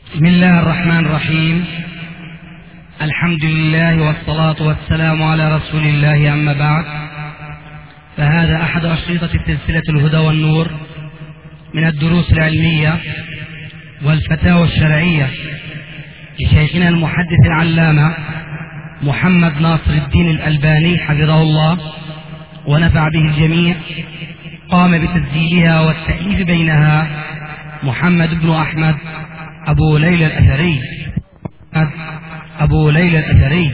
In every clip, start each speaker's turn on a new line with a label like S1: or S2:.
S1: بسم الله الرحمن الرحيم. الحمد لله والصلاة والسلام على رسول الله، أما بعد، فهذا أحد أشرطة سلسلة الهدى والنور من الدروس العلمية والفتاوى الشرعية لشيخنا المحدث العلامة محمد ناصر الدين الألباني حفظه الله ونفع به الجميع. قام بتسجيلها والتأليف بينها محمد بن أحمد أبو ليلى الأثري.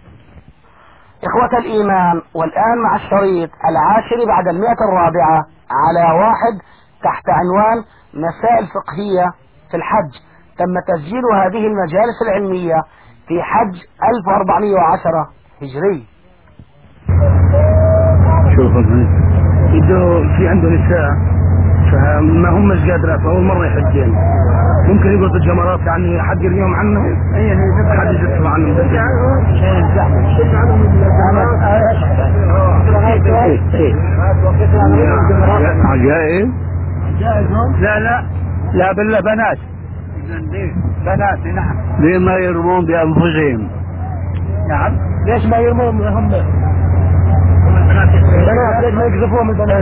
S2: إخوة الإيمان، والآن مع الشريط العاشر بعد 104 على 1 تحت عنوان مسائل فقهية في الحج. تم تسجيل هذه المجالس العلمية في حج 1410 هجري.
S3: شوف في عنده نساء فما هم مش قادرة، فأول مرة يحجين ممكن يقول الجمرات يعني حد يرميهم عنه، حد يزفهم عنهم. عجائب؟ لا بالله بنات. نعم. ليه ما يرمون بأنفسهم؟ نعم. ليش ما يرمون هم؟ البنات ليش ما يقذفوهم البنات؟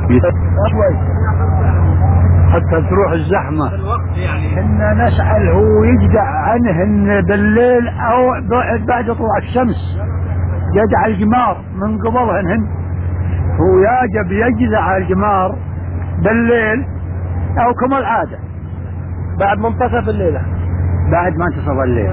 S3: حتى تروح الزحمة. إن نسأل هو يجدع عنهن بالليل أو بعد طلوع الشمس، يجدع الجمار من قبلهن. هو يجب يجدع الجمار بالليل أو كما العادة بعد منتصف الليلة. بعد ما انتصف الليل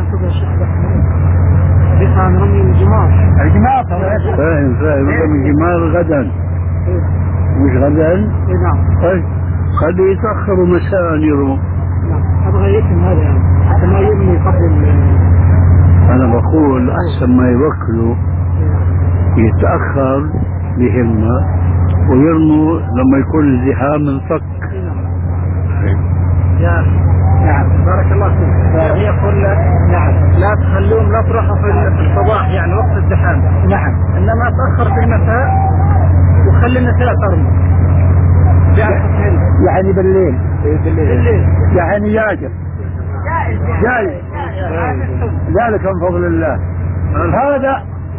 S3: بيقام رمي الجمار فاهم رمي الجمار غدا مش غدا. نعم. طيب خليه يتأخروا مساء يرموا. نعم. أبغى يتم هذا يعني حتى ما يرمي قبل. أنا بقول أحسن ما يوكلوا يتأخر بهمة ويرموا لما يكون الزحام انفك. نعم. بارك الله فيك. يقول نعم لا تخلوهم لا تروحوا في الصباح يعني وقت الزحام. نعم. إنما تأخر في المساء وخلي النساء ترمي يعني بالليل. يعني ياجب جاي ذلك من فضل الله. هذا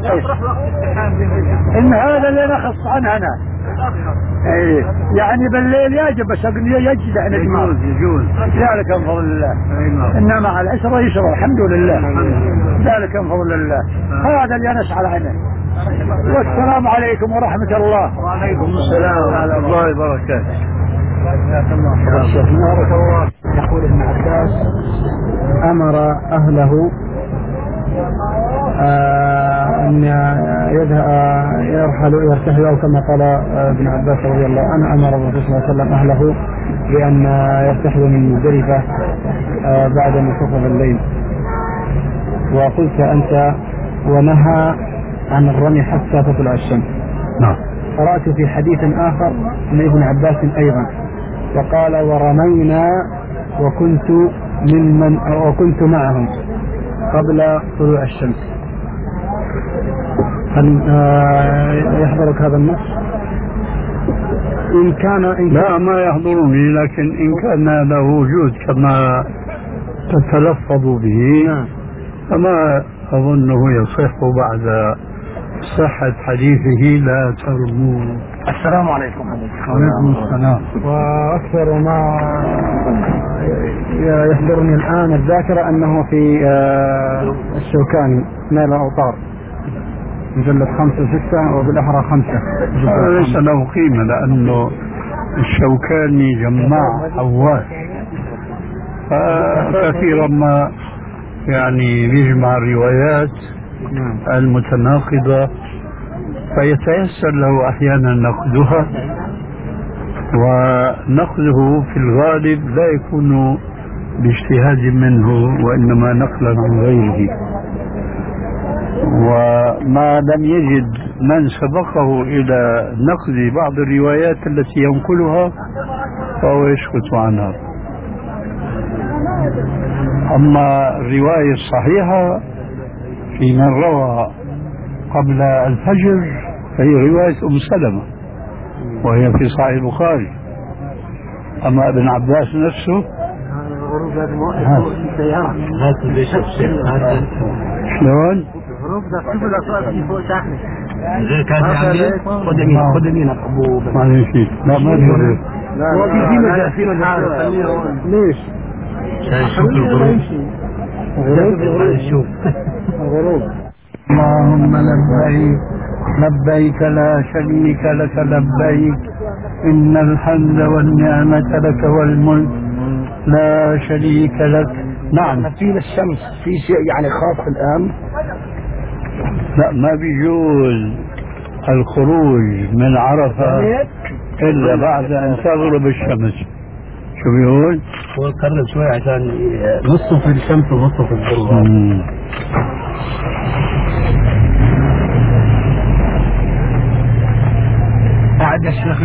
S3: إن هذا اللي نخص عنه أنا. ايه يعني بالليل يجب بس يجد عن الجمال يجوز ذلك من فضل الله. انما على العشرة يسرى الحمد لله. ذلك من فضل الله. هذا اللي نسأل عنه. والسلام عليكم ورحمة الله. وعليكم السلام ورحمة الله وبركاته. بارك الله. يقول ابن عباس أمر أهله أن يرتحلوا أو كما قال ابن عباس رضي الله عنه أمر الرسول صلى الله عليه وسلم أهله بأن يرتحلوا من مزدلفة بعد منتصف الليل. وقلت أنت ونهى عن الرمي حتى تطلع الشمس. نعم. قرأت في حديث آخر من ابن عباس أيضا وقال ورمينا وكنت معهم قبل طلوع الشمس. هل يحضرك هذا النص؟ إن كان لا ما يحضرني، لكن إن كان له وجود كما تتلفظ به فما أظنه يصح بعد صحة حديثه لا ترموا. السلام عليكم. وعليكم السلام. وأكثر ما يحضرني الآن الذاكرة أنه في الشوكاني نيل الأوطار مجلد 5 و6 وبالأحرى 5. ليس له قيمة لأنه الشوكاني جماع حواس كثيرا ما يعني بيجمع الروايات المتناقضة فيتيسر له أحيانا نقدها، ونقده في الغالب لا يكون باجتهاد منه وإنما نقلا عن غيره. وما لم يجد من سبقه إلى نقد بعض الروايات التي ينقلها فهو يسكت عنها. أما الرواية الصحيحة في من روى قبل الفجر فهي رواية أم سلمة وهي في صحيح البخاري. أما ابن عباس نفسه الغروب لازم يوقفوا السيارة. هات البيشوف شلون؟ الغروب ده تشوف الأصوات اللي فوق شحنة.
S1: زي كان عاملين خد يمين أبو
S3: معلش لا ما في لا في مجال ليش؟
S1: شوف الغروب شوف
S3: الغروب. اللهم لبيك لبيك لا شريك لك لبيك إن الحمد والنعمة لك والملك لا شريك لك. نعم
S2: في الشمس في شيء يعني خاص الآن؟
S3: لا ما بيجوز الخروج من عرفة إلا بعد أن تغرب الشمس. شو بيقول؟
S1: هو قرب شوي عشان نصه في الشمس ونصه في الظل. قاعد يا شيخ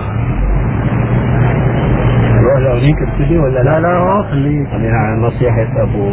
S1: روح لهونيك ابتدي ولا لا؟
S2: لا خليك
S1: يعني نصيحة أبو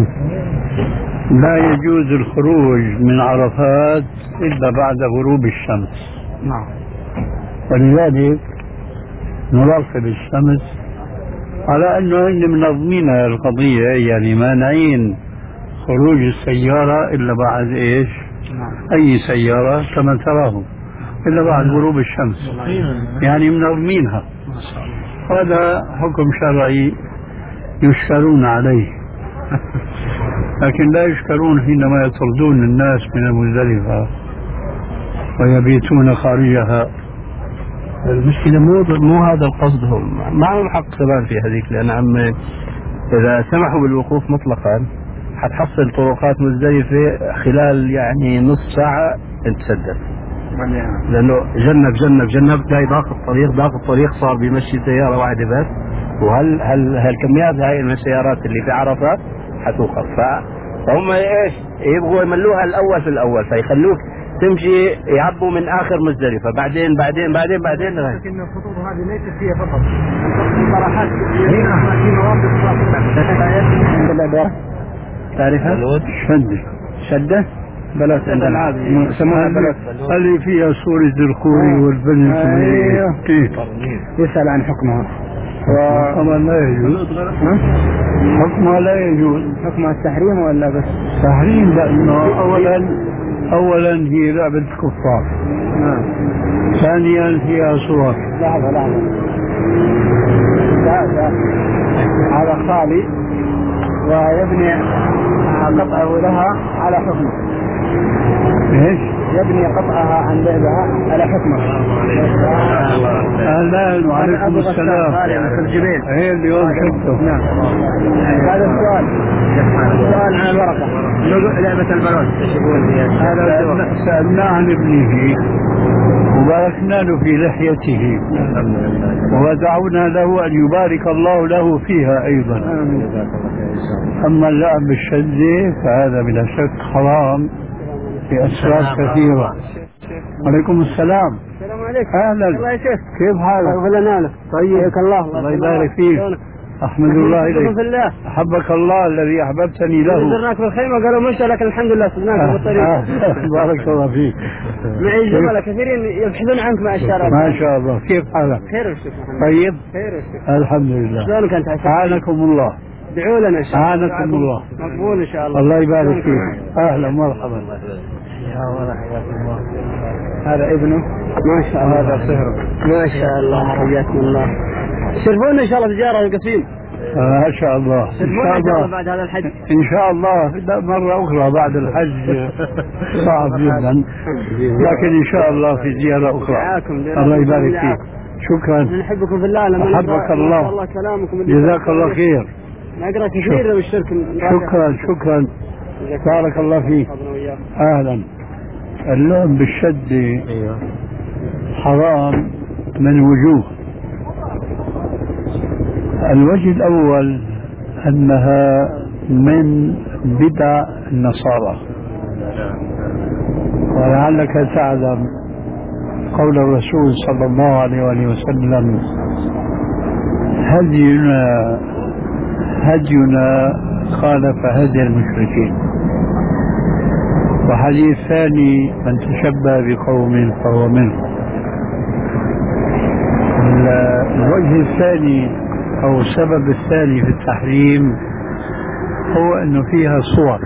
S3: لا يجوز الخروج من عرفات إلا بعد غروب الشمس.
S2: نعم.
S3: ولذلك نراقب الشمس على أنه إن منظمين القضية، يعني مانعين خروج السيارة إلا بعد إيش؟ أي سيارة كما تراهم إلا بعد غروب الشمس، يعني منظمينها. هذا حكم شرعي يشكرون عليه لكن لا يشكرون حينما يطردون الناس من المزدلفة ويبيتون خارجها.
S1: المشكلة مو هذا القصد، هم معهم حق كمان في هذيك، لأن إذا سمحوا بالوقوف مطلقا حتحصل طرقات مزدلفة خلال يعني نص ساعة تسدد، لأنه جنب تلاقي ضاق الطريق صار بيمشي سيارة واحدة بس، هالكميات هاي من السيارات اللي في عرفة حتوقف. فهم ايش يبغوا يملوها الأول في الأول، فيخلوك تمشي يعبوا من آخر مزدلفة بعدين
S2: لكن الخطوط هذه ليست فيها فقط صراحات في مواد
S3: تعرفها؟ شدة بلد سموها بلد اللي فيها سور الزرقوري والبنت. يسأل عن حكمها. حكمها لا يجوز. حكمها لا يجوز. حكمها التحريم ولا بس؟ تحريم، لأنه أولا هي لعبة كفار. ثانيا هي صور. لحظة هذا خالي ويبني قطعه لها على حكمه. ايش؟ يبني قطعها عن لعبها على حكمه. اهلا وعليكم السلام. ايه اليوم شفته. نعم. هذا السؤال عن الورقة لعبة البلوت. هذا سألناه عن ابنه وباركنا له في لحيته ودعونا له أن يبارك الله له فيها أيضا. أما اللعب بالشدة فهذا بلا شك حرام في أسباب كثيرة. عليكم السلام.
S2: السلام عليكم.
S3: أهلا.
S2: الله يا شيخ.
S3: كيف حالك؟
S2: طيب الله
S3: يبارك فيك. أحمد الله إليك. أحبك الله الذي أحببتني له.
S2: زرناك بالخيمة قالوا مشى، لكن الحمد لله سبناك بالطريق.
S3: بارك الله فيك.
S2: معي زملاء كثيرين يبحثون عنك مع الشارع.
S3: ما شاء الله. كيف حالك؟
S2: خير يا شيخ.
S3: طيب.
S2: خير يا شيخ.
S3: الحمد لله.
S2: شلونك أنت؟
S3: أعانكم الله.
S2: ادعوا لنا إن شاء الله.
S3: أعانكم الله.
S2: مقبول إن شاء الله.
S3: الله يبارك فيك. أهلا مرحبا. هذا ابنه
S2: ما شاء الله.
S3: هذا صهره
S2: ما شاء الله. حياكم الله. شرفونا إن شاء الله تجارة القصيم.
S3: ما شاء الله.
S2: إن شاء الله بعد هذا الحج.
S3: إن شاء الله مرة أخرى بعد الحج صعب جدا، لكن إن شاء الله في زيارة أخرى. الله يبارك فيك. شكرا.
S2: نحبكم في الله.
S3: أحبك الله. جزاك الله خير.
S2: نقرأ كثير من الشرك.
S3: شكرا. بارك الله فيك. أهلا. اللعب بالشد حرام من وجوه. الوجه الأول أنها من بدع النصارى، ولعلك تعلم قول الرسول صلى الله عليه وسلم: هدينا خالف هدي المشركين. وحديث ثاني: من تشبه بقوم فهو منهم. الوجه الثاني
S4: أو السبب الثاني في التحريم هو أنه فيها صور،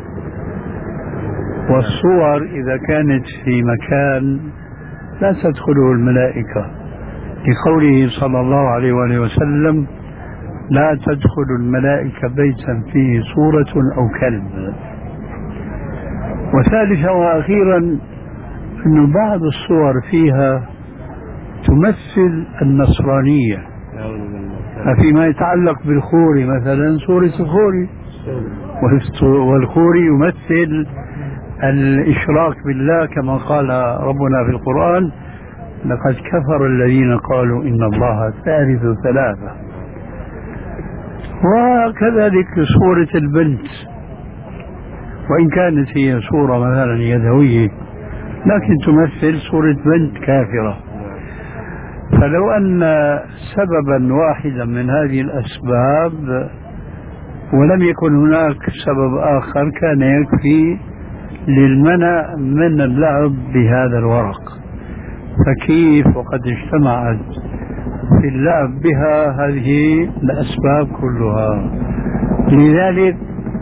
S4: والصور إذا كانت في مكان لا تدخله الملائكة، لقوله صلى الله عليه وآله وسلم: لا تدخل الملائكة بيتا فيه صورة أو كلب. وثالثا وأخيرا أن بعض الصور فيها تمثل النصرانية، فيما يتعلق بالخوري مثلا صورة الخوري، والخوري يمثل الإشراك بالله كما قال ربنا في القرآن: لقد كفر الذين قالوا إن الله ثالث ثلاثة. وكذلك صورة البنت، وإن كانت هي صورة مثلا يدوية لكن تمثل صورة بنت كافرة. فلو أن سببا واحدا من هذه الأسباب ولم يكن هناك سبب آخر كان يكفي للمنع من اللعب بهذا الورق، فكيف وقد اجتمعت في اللعب بها هذه الأسباب كلها؟ لذلك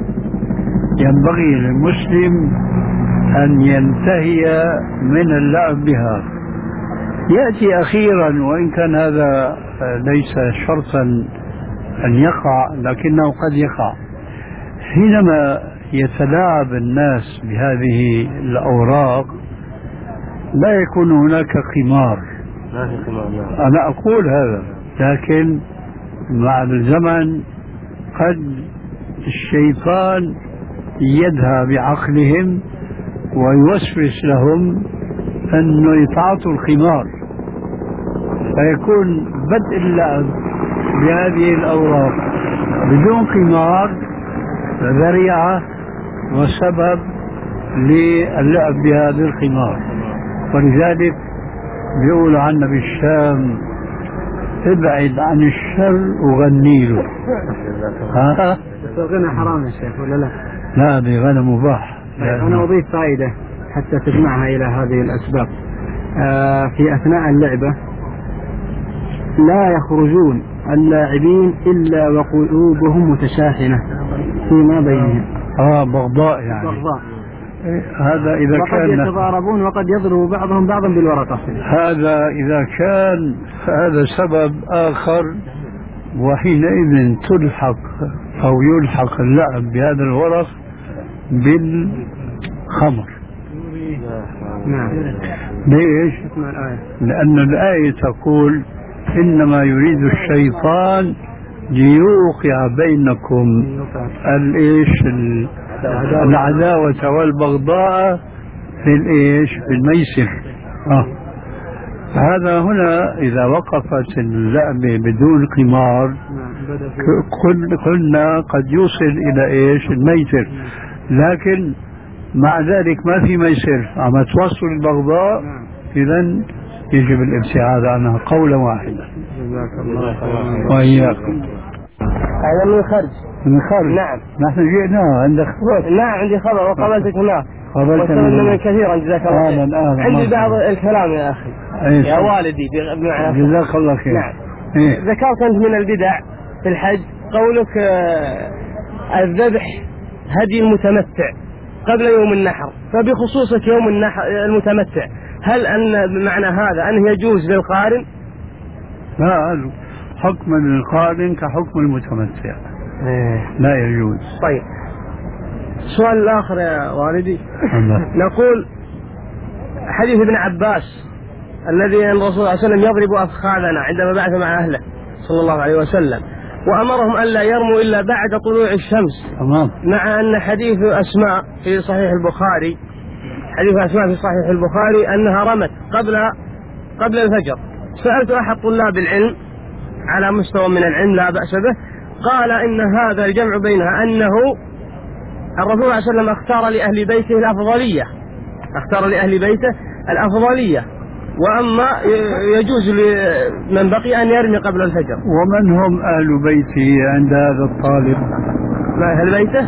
S4: ينبغي للمسلم أن ينتهي من اللعب بها. يأتي أخيرا، وإن كان هذا ليس شرطا أن يقع لكنه قد يقع، حينما يتلاعب الناس بهذه الأوراق لا يكون هناك قمار. أنا أقول هذا، لكن مع الزمن قد الشيطان يدهى بعقلهم ويوسوس لهم أنه يتعاطوا الخمار، فيكون بدء اللعب بهذه الأوراق بدون قمار ذريعة وسبب للعب بهذه الخمار. ولذلك بيقولوا عنا بالشام: ابعد عن الشر وغني له.
S3: الغنى حرام يا شيخ ولا لا؟
S4: لا، بغنى مباح.
S3: أنا أضيف فائدة حتى تجمعها إلى هذه الأسباب. في أثناء اللعبة لا يخرجون اللاعبين إلا وقلوبهم متشاحنة فيما بينهم.
S4: بغضاء يعني.
S3: بغضاء.
S4: هذا إذا كان
S3: يتضاربون وقد يضرب بعضهم بعضا بالورقة.
S4: هذا إذا كان هذا سبب آخر، وحينئذ تلحق أو يلحق اللعب بهذا الورق بالخمر.
S3: نعم.
S4: ليش؟ لأن الآية تقول: إنما يريد الشيطان ليوقع بينكم العداوة والبغضاء في في الميسر. هذا هنا إذا وقفت اللعبة بدون قمار قلنا قد يوصل إلى الميسر، لكن مع ذلك ما في ميسر، عم توصل البغضاء، إذن يجب الابتعاد عنها قولا واحدا.
S3: جزاك الله خيرا.
S4: وإياكم.
S2: هذا من الخرج.
S4: من الخرج.
S2: نعم.
S4: نحن جئنا عندك خبر.
S2: نعم عندي خبر وقابلتك هناك.
S4: قابلتني
S2: من كثيرا جزاك الله خير. عندي بعض الكلام يا أخي. يا والدي
S4: جزاك الله خير.
S2: نعم. ذكرت أنت من البدع في الحج قولك الذبح هدي المتمتع قبل يوم النحر، فبخصوصك يوم النحر المتمتع هل أن معنى هذا أنه يجوز للقارن؟
S4: لا، حكم القارن كحكم المتمتع. لا يجوز.
S2: طيب، السؤال الآخر يا والدي نقول حديث ابن عباس الذي الرسول صلى الله عليه وسلم يضرب أفخاذنا عندما بعث مع أهله صلى الله عليه وسلم، وأمرهم أن لا يرموا إلا بعد طلوع الشمس. مع أن حديث أسماء في صحيح البخاري، حديث أسماء في صحيح البخاري أنها رمت قبل الفجر. سألت أحد طلاب العلم على مستوى من العلم لا بأس به، قال إن هذا الجمع بينها أنه الرسول صلى الله عليه وسلم اختار لأهل بيته الأفضلية، وأما يجوز لمن بقي أن يرمي قبل الفجر.
S4: ومن هم أهل بيته عند هذا الطالب؟
S2: ما أهل بيته؟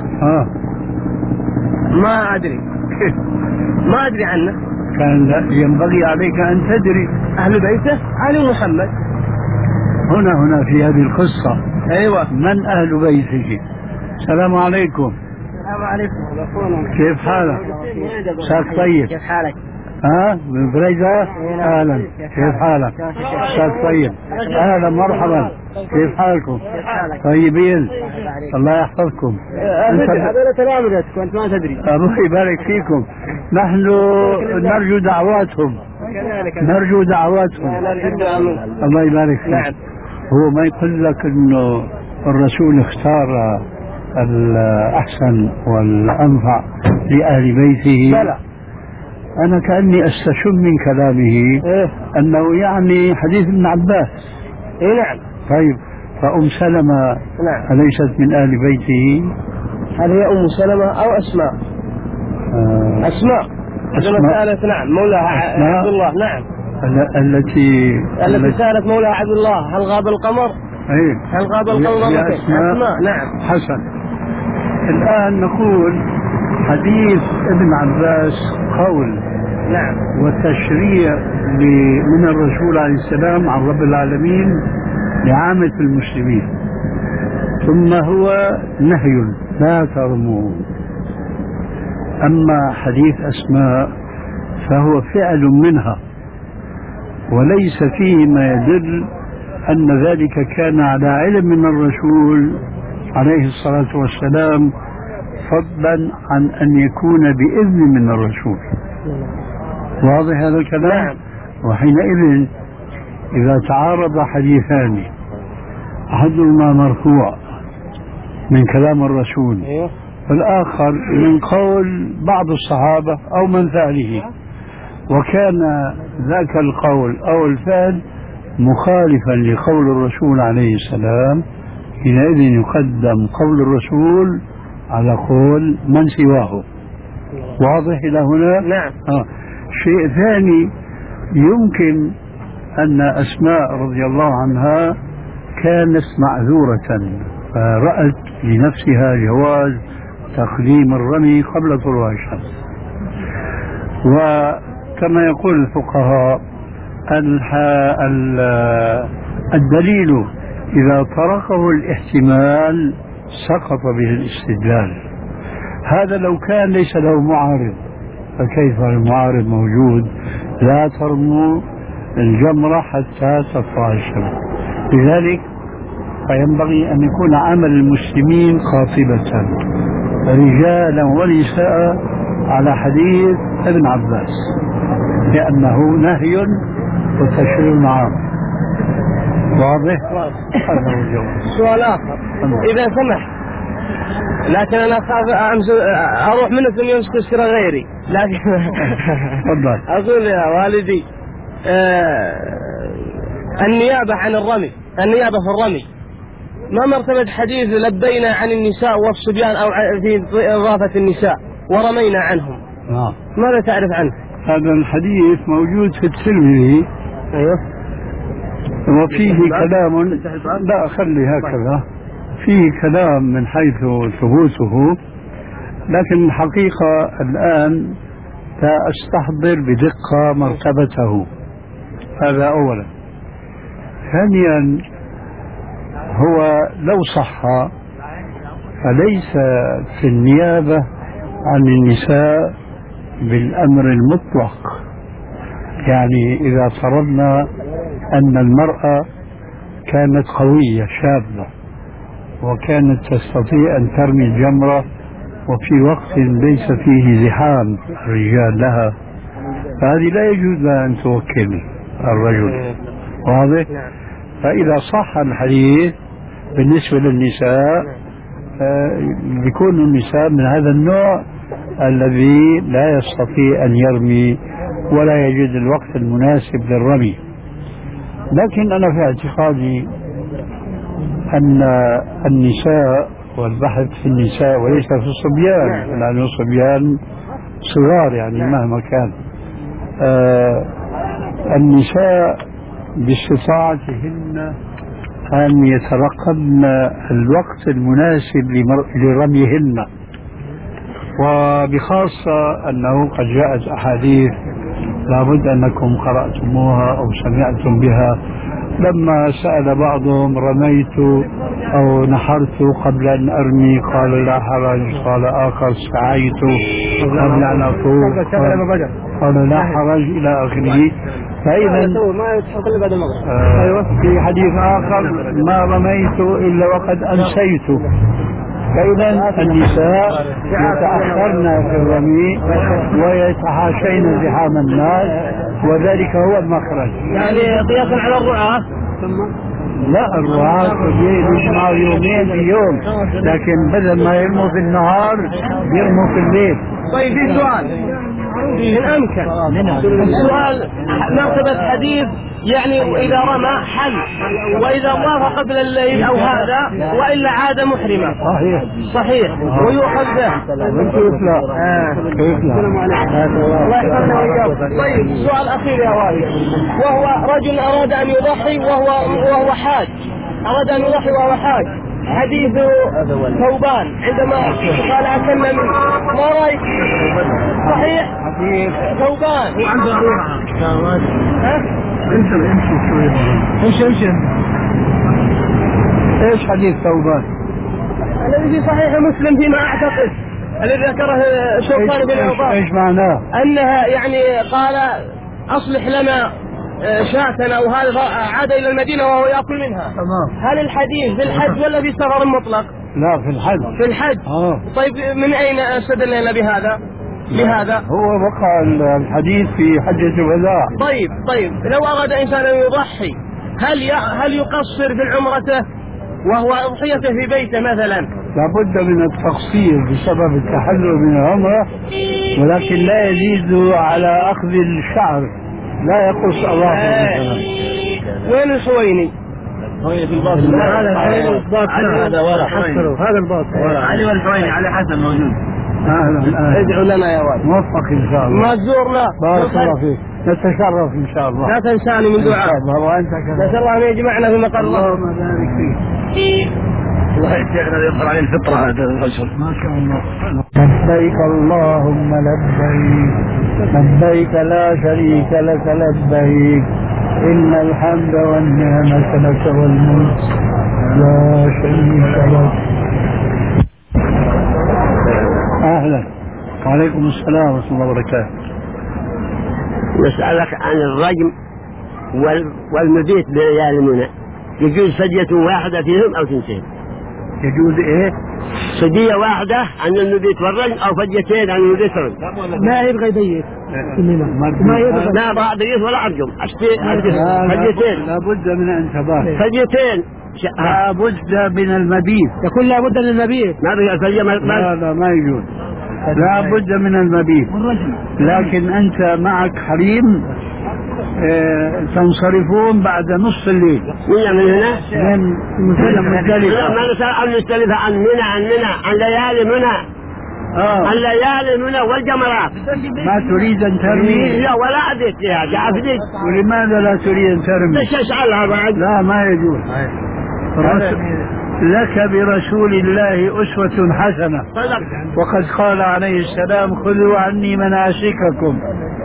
S2: ما أدري ما أدري عنه.
S4: كان ينبغي عليك أن تدري.
S2: أهل بيته آل محمد
S4: هنا في هذه القصة
S1: أيوة.
S4: من أهل بيتك؟ السلام عليكم.
S2: السلام عليكم.
S4: كيف حالك؟ شاك طيب؟
S2: كيف حالك؟
S4: ها من بريدة؟ أهلا، كيف حالك؟ شاك طيب؟ أهلا مرحبا، كيف حالكم؟ طيبين؟ الله يحفظكم.
S2: هذول تلامذتك وأنت ما تدري.
S4: الله يبارك فيكم. نحن نرجو دعواتهم، نرجو دعواتهم. الله يبارك فيك.
S2: نعم.
S4: هو ما يقول لك انه الرسول اختار الاحسن والانفع لاهل بيته؟
S2: لا.
S4: انا كاني استشم من كلامه انه يعني حديث ابن عباس.
S2: نعم.
S4: طيب فام سلمة اليست من اهل بيته؟
S2: هل هي ام سلمة او اسماء؟ اسماء. سألت نعم مولاها عبد الله. نعم.
S4: التي
S2: سألت مولاها عبد الله هل غاب القمر؟
S4: ايه
S2: هل غاب القمر؟
S4: أسماء.
S2: نعم.
S4: حسن. الآن نقول حديث ابن عباس قول
S2: نعم
S4: وتشريع من الرسول عليه السلام عن رب العالمين لعامة المسلمين، ثم هو نهي لا ترموا. أما حديث أسماء فهو فعل منها وليس فيه ما يدل أن ذلك كان على علم من الرسول عليه الصلاة والسلام، فضلا عن أن يكون بإذن من الرسول. واضح هذا الكلام؟
S2: نعم.
S4: وحينئذ إذا تعارض حديثان أحدهما مرفوع من كلام الرسول والآخر من قول بعض الصحابة أو من فعله، وكان ذاك القول أو الفعل مخالفا لقول الرسول عليه السلام، حينئذ يقدم قول الرسول على قول من سواه. واضح إلى هنا؟
S2: نعم.
S4: شيء ثاني، يمكن أن أسماء رضي الله عنها كانت معذورة فرأت لنفسها جواز تقديم الرمي قبل طلوع الشمس، وكما يقول الفقهاء الدليل إذا طرقه الاحتمال سقط به الاستدلال. هذا لو كان ليس له معارض، فكيف المعارض موجود؟ لا ترموا الجمرة حتى تطلع الشمس. لذلك فينبغي أن يكون عمل المسلمين قاطبة رجالا ونساء على حديث ابن عباس، لأنه نهي وتشريع عام. واضح؟ هذا هو الجواب.
S2: سؤال آخر إذا سمح، لكن أنا أخاف أروح منه ثم يمسك السيرة غيري، لكن
S4: تفضل.
S2: أقول يا والدي النيابة عن الرمي، النيابة في الرمي ما مرتبة حديث لبينا عن النساء والصبيان أو في إضافة النساء ورمينا عنهم؟ ماذا تعرف عنه؟
S4: هذا الحديث موجود في الترمذي.
S2: أيوه.
S4: وفيه كلام، لا خلي هكذا، فيه كلام من حيث ثبوته، لكن الحقيقة الآن لا أستحضر بدقة مرتبته. هذا أولا. ثانيا، هو لو صح فليس في النيابة عن النساء بالأمر المطلق. يعني إذا فرضنا أن المرأة كانت قوية شابة وكانت تستطيع أن ترمي الجمرة وفي وقت ليس فيه زحام الرجال لها، فهذه لا يجوز لها أن توكل الرجل. واضح؟ فإذا صح الحديث بالنسبة للنساء يكون النساء من هذا النوع الذي لا يستطيع أن يرمي ولا يجد الوقت المناسب للرمي. لكن أنا في اعتقادي أن النساء، والبحث في النساء وليس في الصبيان، لأن الصبيان صغار يعني مهما كان، النساء باستطاعتهن أن يترقبن الوقت المناسب لرميهن، وبخاصة أنه قد جاءت أحاديث لابد أنكم قرأتموها أو سمعتم بها لما سأل بعضهم رميت أو نحرت قبل أن أرمي قال لا حرج، قال آخر سعيت قبل أن أطوف قال لا حرج إلى آخره. فإذا في حديث آخر ما رميت إلا وقد أمسيت. فإذا النساء يتأخرن في الرمي ويتحاشين زحام الناس، وذلك هو المخرج.
S2: يعني قياسا على الرعاة.
S4: لا، الرعاة يجمعوا يومين في يوم، لكن بدل ما يرموا في النهار يرموا في الليل.
S2: طيب في سؤال إن أمكن، السؤال مرتبة حديث يعني إذا رمى حل، وإذا طاف قبل الليل أو هذا وإلا عاد محرما. صحيح ويؤخذ به.
S4: كيف لا؟ كيف لا؟
S2: الله يحفظنا وإياكم. طيب السؤال الأخير يا والد، وهو رجل أراد أن يضحي وهو حاج، أراد أن يضحي وهو حاج. حديث ثوبان عندما قال أكلنا منه، ما رأيك؟ صحيح ثوبان
S4: امشي ايش حديث ثوبان
S2: الذي في صحيح مسلم فيما أعتقد، الذي ذكره شوقان بن عباس؟
S4: ايش معناه؟
S2: أنها يعني قال أصلح لنا شاة أو هذا، عاد إلى المدينة وهو يأكل منها.
S4: تمام.
S2: هل الحديث في الحج ولا في سفر مطلق؟
S4: لا، في الحج.
S2: في الحج. طيب من أين استدلنا بهذا؟ لهذا
S4: هو وقع الحديث في حجة الوداع.
S2: طيب لو أراد إنسان أن يضحي هل يقصر في عمرته وهو أضحيته في بيته مثلا؟
S4: لابد من التقصير بسبب التحلل من العمرة، ولكن لا يزيد على أخذ الشعر، لا يقص أظافره مثلا.
S2: وين الحويني؟
S3: في الباطن. هذا ورا حصلوا هذا الباطن.
S1: علي والحويني علي حسن موجود.
S2: ادعوا لنا يا والد.
S4: موفق إن شاء الله.
S2: ما تزورنا.
S4: بارك الله فيك. نتشرف إن شاء الله.
S2: لا تنساني من دعاء.
S4: إن شاء الله وأنت كذلك.
S2: نسأل الله أن يجمعنا في مقر الله.
S4: اللهم بارك فيك.
S1: والله يا شيخنا يظهر عليه الفطرة هذا الرجل.
S4: ما شاء الله. لبيك اللهم لبيك لا شريك لك لبيك إن الحمد والنعمة لك والملك لا شريك لك. أهلا وعليكم السلام ورحمة الله وبركاته.
S5: نسألك عن الرجم والمبيت بليالي منى، يجوز فدية واحدة فيهم أو ثنتين؟
S4: يجوز إيه؟
S5: فدية واحدة عن المبيت والرجم أو فديتين عن المبيت والرجم.
S2: ما يبغى يبيت.
S5: ما يبغى. لا بعض يبيت ولا أرجم. فديتين.
S4: لابد من انتباه.
S5: فديتين.
S4: لابد من المبيت.
S2: يقول لابد من المبيت.
S5: ما بيجوز الفدية
S4: لا ما يجوز. لابد من المبيت. لكن أنت معك حريم تنصرفون بعد نصف الليل.
S5: من هنا؟
S4: من مزدلفة.
S5: ما نسأل عن مزدلفة، عن منى عن ليالي منى. عن ليالي منى والجمرات.
S4: ما تريد أن ترمي؟
S5: لا ولا أدرك يا جعفري.
S4: ولماذا لا تريد أن ترمي؟
S5: تشعلها بعد.
S4: لا ما يجوز. لك برسول الله أسوة حسنة، وقد قال عليه السلام خذوا عني مناسككم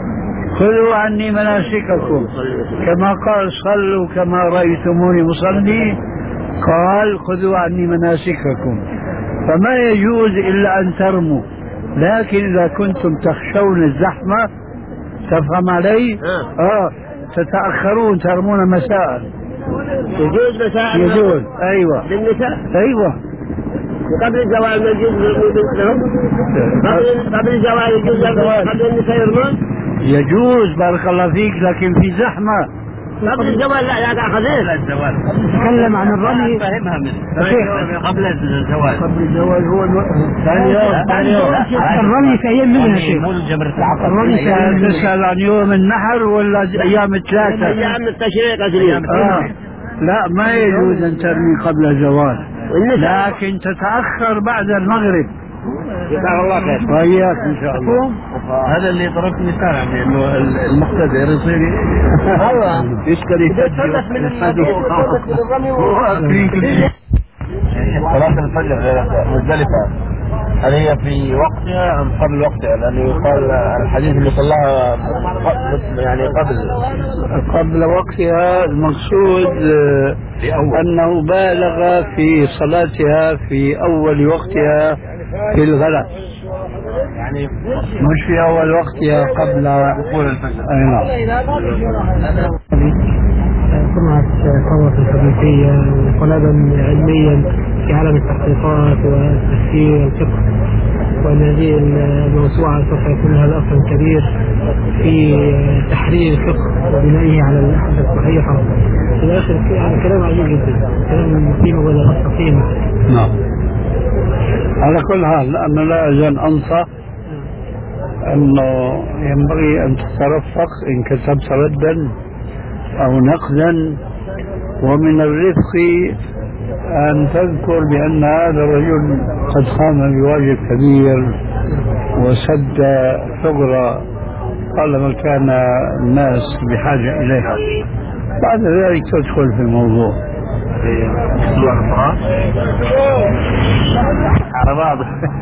S4: كما قال صلوا كما رأيتموني مصلي، قال خذوا عني مناسككم. فما يجوز إلا أن ترموا، لكن إذا كنتم تخشون الزحمة تفهم علي؟ تتأخرون ترمون مساء.
S5: يجوز مساء؟
S4: يجوز. أيوة
S5: للنساء؟
S4: أيوة.
S5: قبل الزواج قبل الزواج يجوز قبل النساء يرمون؟
S4: يجوز بارك الله فيك، لكن في زحمة.
S5: قبل الزواج لا يا أخذين.
S2: تكلم عن الرمي.
S1: فهمها قبل الزواج.
S4: قبل الزواج هو ثاني يوم.
S2: الرمي في أيام منها شيء.
S4: الرمي تسأل عن يوم النحر ولا أيام الثلاثة؟
S5: أيام التشريق.
S4: لا ما يجوز أن ترمي قبل الزواج، لكن تتأخر بعد المغرب.
S5: جزاك الله خير.
S4: وإياك إن شاء الله.
S1: هذا اللي ضربت مثال يعني إنه المقتدر يصير يشتري
S2: يتفتح من الرمي.
S1: صلاة الفجر مزدلفة هل هي في وقتها أم قبل وقتها؟ لأنه يقال الحديث اللي صلاها يعني
S4: قبل وقتها، المقصود أنه بالغ في صلاتها في أول وقتها في الغلاء،
S1: يعني
S4: مش في أول وقتها قبل
S1: دخول الفجر.
S4: أي نعم.
S3: سمعت ثورة الحديثية وطلبا علميا في عالم التحقيقات والتفسير والفقه، وأن هذه الموسوعة سوف يكون لها أثر كبير في تحرير الفقه وبنائه على الأحاديث الصحيحة. في الآخر يعني كلام عجيب جدا، كلام قيمة ولا قيمة.
S4: نعم. على كل حال أنا لا أزال أنصح أنه ينبغي أن تترفق إن كتبت ردا أو نقدا، ومن الرفق أن تذكر بأن هذا الرجل قد قام بواجب كبير وسد ثغرة طالما كان الناس بحاجة إليها. بعد ذلك تدخل في الموضوع.
S1: على بعض.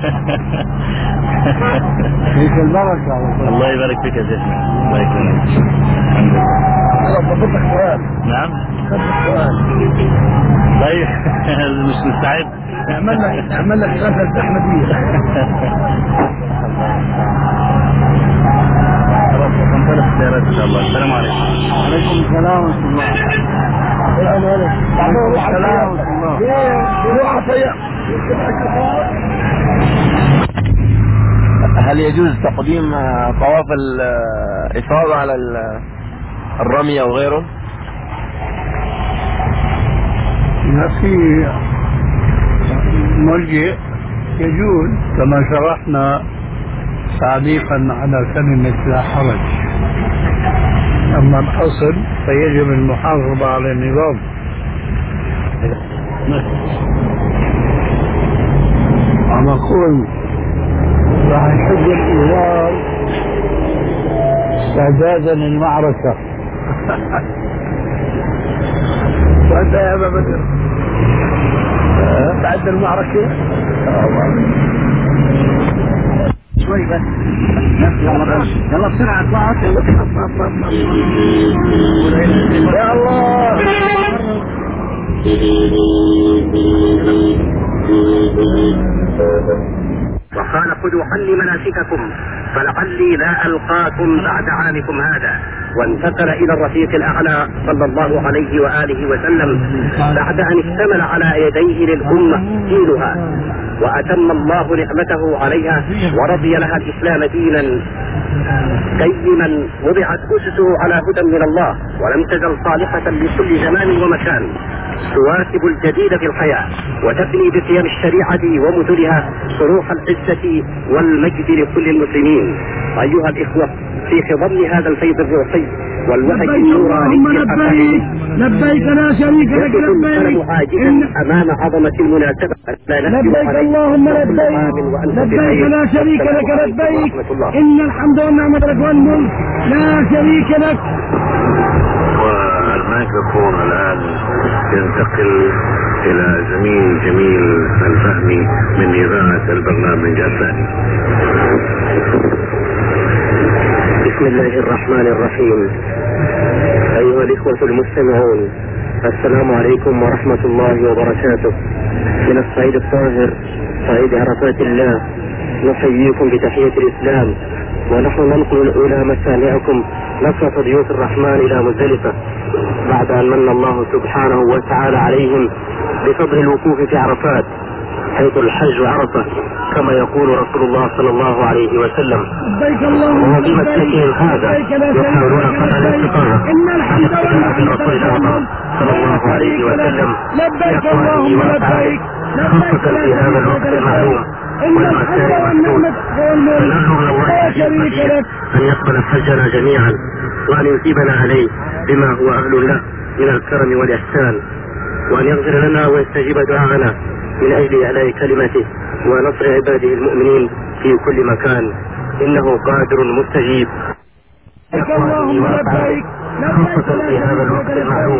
S4: فيك البركة.
S1: الله يبارك فيك يا شيخ. الله يكرمك. نعم. طيب مش مستعد.
S3: نعمل لك غزلة أحمدية.
S1: خلاص ننطلق السيارات إن شاء الله. السلام عليكم.
S3: وعليكم السلام ورحمة الله. السلام ورحمة الله.
S1: هل يجوز تقديم طواف الإفاضة على الرمي أو غيره؟
S4: ما في ملجئ، يجوز كما شرحنا تعليقا على كلمة لا حرج. أما الأصل فيجب المحافظة على النظام. أنا أقول راح يحج الإمام استعدادا للمعركة.
S3: وأنت يا أبا بدر بعد المعركة شوي بس. يلا بسرعة اطلع. يا الله.
S6: وقال خذوا عني مناسككم فلعلي لا ألقاكم بعد عامكم هذا، وانتقل إلى الرفيق الأعلى صلى الله عليه وآله وسلم بعد أن اشتمل على يديه للأمة دينها، وأتم الله نعمته عليها ورضي لها الإسلام دينا قيما وضعت أسسه على هدى من الله، ولم تزل صالحة لكل زمان ومكان، تواكب الجديد في الحياة وتبني بقيم الشريعة ومثلها صروح العزة والمجد لكل المسلمين. أيها الإخوة، في خضم هذا الفيض الروحي والوهج النوراني
S3: لبيك لبيك لا شريك لك لبيك
S6: أمام عظمة المناسبة.
S3: لبيك اللهم لبيك لا شريك لك لبيك إن الحمد والنعمة لك والملك لا شريك لك.
S6: والميكروفون الآن ينتقل إلى زميل جميل الفهمي من إذاعة البرنامج الثاني. بسم الله الرحمن الرحيم. أيها الإخوة المستمعون، السلام عليكم ورحمة الله وبركاته. من الصعيد الطاهر صعيد عرفات الله نحييكم بتحية الإسلام، ونحن ننقل إلى مسامعكم نصرة ضيوف الرحمن إلى مزدلفة بعد أن من الله سبحانه وتعالى عليهم بفضل الوقوف في عرفات، حيث الحج عرفة كما يقول رسول الله صلى الله عليه وسلم. وفي مسلكهم هذا يحاولون قطع الاستقامة في رسول الله صلى الله عليه وسلم بأقواله وأفعاله، خاصة في هذا الوقت المعلوم والمساء المسدود. فنرجو من الله أن يقبل حجنا جميعا وأن يثيبنا عليه بما هو أهل له من الكرم والإحسان، وأن يغفر لنا ويستجيب دعاءنا من أجل إعلاء كلمته ونصر عباده المؤمنين في كل مكان، إنه قادر مستجيب. خاصة في هذا الوقت المعلوم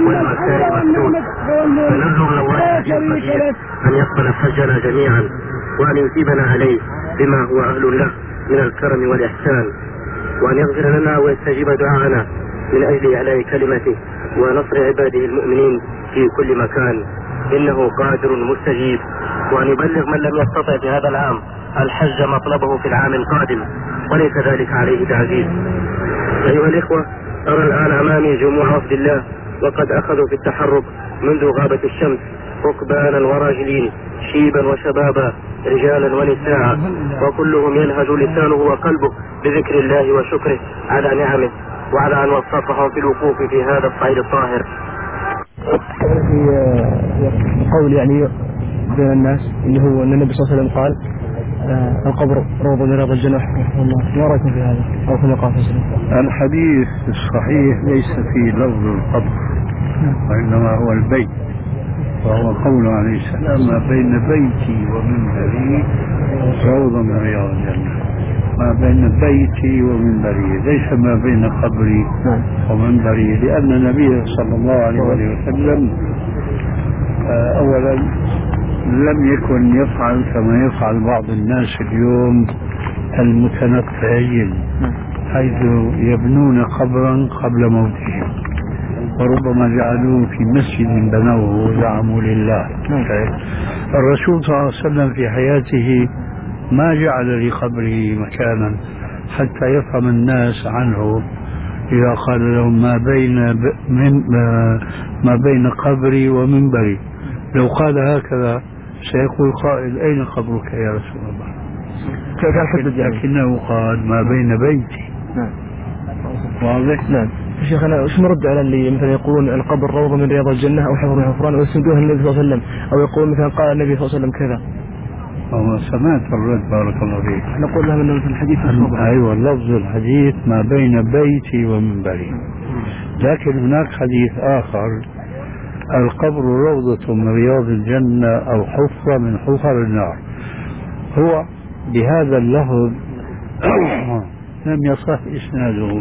S6: والمساء المسدود. فنرجو من الله أن يقبل حجنا جميعا وأن يثيبنا عليه بما هو أهل له من الكرم والإحسان، وأن يغفر لنا ويستجيب دعاءنا من أجل إعلاء كلمته ونصر عباده المؤمنين في كل مكان، إنه قادر مستجيب. وأن يبلغ من لم يستطع في هذا العام الحج مطلبه في العام القادم، وليس ذلك عليه تعزيز. أيها الإخوة، أرى الآن أمامي جموع وفد الله، وقد أخذوا في التحرك منذ غابة الشمس، ركبانا وراجلين، شيبا وشبابا، رجالا ونساء، وكلهم يلهج لسانه وقلبه بذكر الله وشكره على نعمه، وعلى أن وفقهم في الوقوف في هذا الصعيد الطاهر.
S3: في قول يعني بين الناس اللي هو أن النبي صلى الله عليه وسلم قال القبر روضة من رياض الجنة، ما رأيكم في هذا؟ أو كما قال
S4: الحديث الصحيح ليس في لفظ القبر، وإنما هو البيت، وهو قول عليه السلام: ما بين بيتي ومنبري روضة من رياض الجنة. ما بين بيتي ومنبري، ليس ما بين قبري ومنبري، لأن النبي صلى الله عليه وسلم أولا لم يكن يفعل كما يفعل بعض الناس اليوم المتنطعين، حيث يبنون قبرا قبل موتهم، وربما جعلوه في مسجد بنوه وزعموا لله. الرسول صلى الله عليه وسلم في حياته ما جعل لقبره مكانا حتى يفهم الناس عنه إذا قال لهم ما بين قبري ومنبري. لو قال هكذا سيقول قائل: أين قبرك يا رسول الله؟ لكنه قال: ما بين بيتي. واضح؟
S3: نعم. شيخنا وش نرد على اللي مثلا يقولون القبر روضة من رياض الجنة أو حفر من حفران ويسندوها النبي صلى الله عليه وسلم، أو يقول مثلا قال النبي صلى الله عليه وسلم كذا؟
S4: سمعت الرد، بارك الله فيك.
S3: نقول لهم أنه في الحديث
S4: أيوة، لفظ الحديث ما بين بيتي ومنبري، لكن هناك حديث آخر: القبر روضة من رياض الجنة أو حفرة من حفر النار. هو بهذا اللفظ لم يصح إسناده،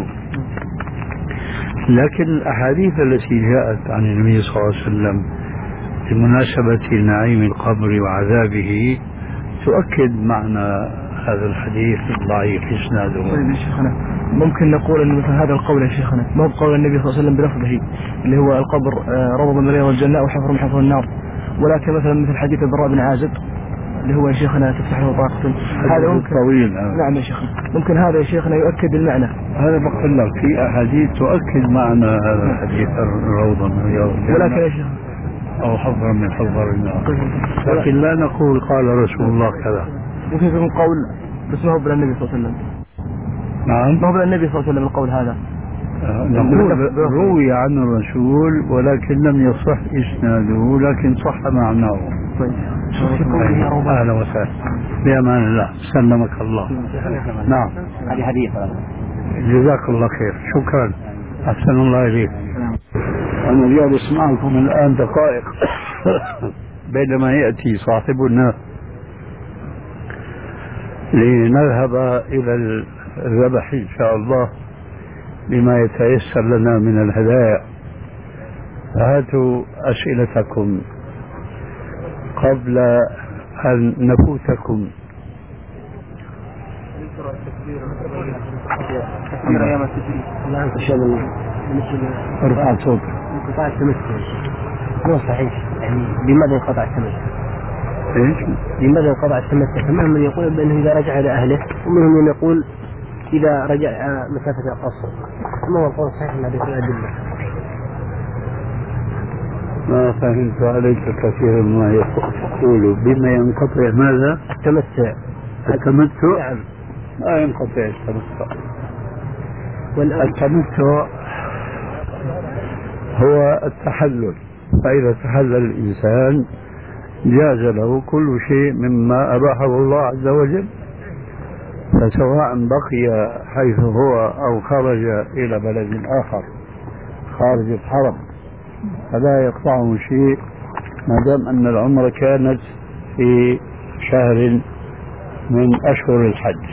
S4: لكن الأحاديث التي جاءت عن النبي صلى الله عليه وسلم بمناسبة نعيم القبر وعذابه تؤكد معنى هذا الحديث الضعيف إسناده.
S3: طيب يا شيخنا، ممكن نقول أن مثل هذا القول يا شيخنا ما هو بقول النبي صلى الله عليه وسلم بلفظه اللي هو القبر روضة من رياض الجنة أو حفر من حفر النار، ولكن مثلا مثل حديث البراء بن عازب اللي هو يا شيخنا تفتح له طاقة، هذا ممكن طويل. نعم يا شيخنا، ممكن هذا يا شيخنا يؤكد المعنى.
S4: هذا بقول لك في أحاديث تؤكد معنى هذا الحديث: الروضة من رياض الجنة
S3: ولكن يا شيخ
S4: أو حفر من حفر النار، لكن لا نقول قال رسول الله كذا.
S3: ممكن يكون قول بس ما هو بلا النبي صلى الله عليه وسلم.
S4: نعم،
S3: ما هو بلا النبي صلى الله عليه وسلم القول هذا.
S4: نقول روي عن الرسول ولكن لم يصح إسناده، لكن صح معناه.
S3: طيب
S4: أهلا وسهلا، بأمان الله، سلمك الله. نعم،
S5: هذه حديث.
S4: جزاك الله خير، شكرا، أحسن الله إليك. أنا جالس معكم الآن دقائق بينما يأتي صاحبنا لنذهب إلى الذبح إن شاء الله بما يتيسر لنا من الهدايا. فهاتوا أسئلتكم قبل أن نفوتكم. ارفع صوتك.
S5: انقطاع التمتع مو صحيح، يعني لماذا ينقطع التمتع؟
S4: ايش؟
S5: لماذا ينقطع التمتع؟ فمنهم من يقول بأنه إذا رجع إلى أهله، ومنهم من يقول إذا رجع مسافة القصر. ما هو القول الصحيح من هذه الأدلة؟
S4: ما فهمت عليك كثيرا ما يقول بما ينقطع ماذا؟
S5: التمتع.
S4: التمتع؟
S5: نعم.
S4: ما ينقطع التمتع. التمتع هو التحلل، فإذا تحلل الإنسان جاز له كل شيء مما أباحه الله عز وجل، فسواء بقي حيث هو أو خرج إلى بلد آخر خارج الحرم فلا يقطعه شيء ما دام أن العمرة كانت في شهر من أشهر الحج.